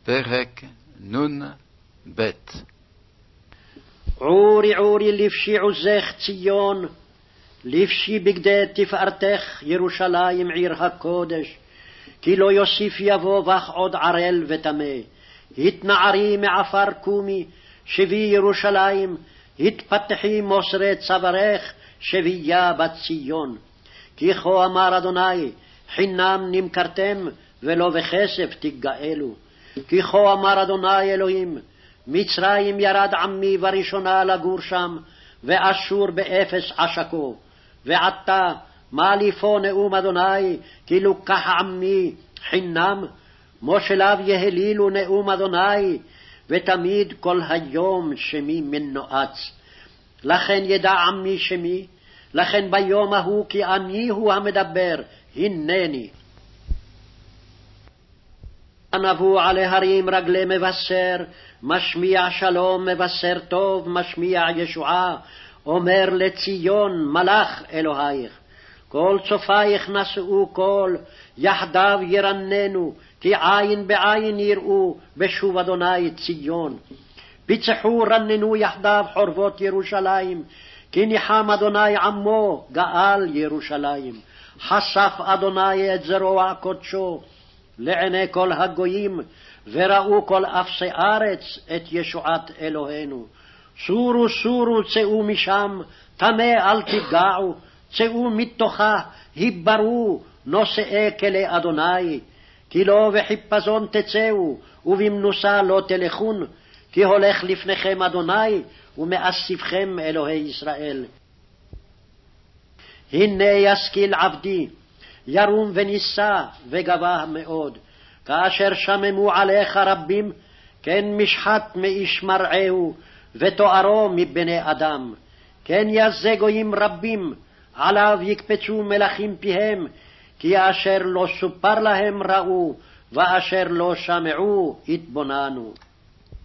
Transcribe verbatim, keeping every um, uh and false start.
פרק נ"ב. עורי עורי לבשי עוזך ציון, לבשי בגדי תפארתך ירושלים עיר הקודש, כי לא יוסיף יבוא בך עוד ערל וטמא. התנערי מעפר קומי, שבי ירושלים, התפתחי מוסרי צווארך, שבייה בת ציון. כי כה אמר אדוני, חינם נמכרתם, ולא בכסף תגאלו. כי כה אמר אדוני אלוהים, מצרים ירד עמי בראשונה לגור שם, ואשור באפס עשקו. ועתה, מה לי פה נאום אדוני, כי לוקח עמי חינם? מושליו יהלילו נאום אדוני, ותמיד כל היום שמי מנועץ. לכן ידע עמי שמי, לכן ביום ההוא כי אני הוא המדבר, הנני. נבוא עלי הרים רגלי מבשר, משמיע שלום מבשר טוב, משמיע ישועה, אומר לציון מלך אלוהיך. כל צופייך נשאו קול, יחדיו ירננו, כי עין בעין יראו בשוב אדוני ציון. פיצחו רננו יחדיו חורבות ירושלים, כי ניחם אדוני עמו גאל ירושלים. חשף אדוני את זרוע קודשו לעיני כל הגויים, וראו כל אפסי ארץ את ישועת אלוהינו. סורו סורו צאו משם, טמא אל תפגעו, צאו מתוכה, היברו נושאי כלי אדוני. כי לא בחיפזון תצאו, ובמנוסה לא תלכון, כי הולך לפניכם אדוני, ומאספכם אלוהי ישראל. הנה ישכיל עבדי, ירום ונישא וגבה מאוד, כאשר שממו עליך רבים, כן משחת מאיש מרעהו, ותוארו מבני אדם. כן יזה גויים רבים, עליו יקפצו מלכים פיהם, כי אשר לא סופר להם ראו, ואשר לא שמעו התבוננו.